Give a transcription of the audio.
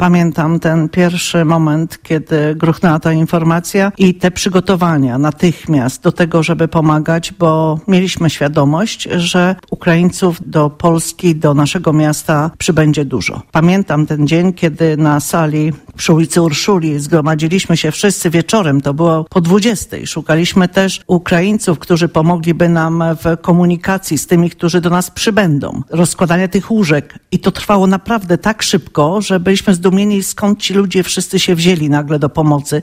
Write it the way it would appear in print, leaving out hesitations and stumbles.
pamiętam ten pierwszy moment, kiedy gruchnęła ta informacja i te przygotowania natychmiast do tego, żeby pomagać, bo mieliśmy świadomość, że Ukraińców do Polski, do naszego miasta przybędzie dużo. Pamiętam ten dzień, kiedy na sali przy ulicy Urszuli zgromadziliśmy się wszyscy wieczorem, to było po 20. Szukaliśmy też Ukraińców, którzy pomogliby nam w komunikacji z tymi, którzy do nas przybędą. Rozkładania tych łóżek. I to trwało naprawdę tak szybko, że byliśmy zdumieni, skąd ci ludzie wszyscy się wzięli nagle do pomocy.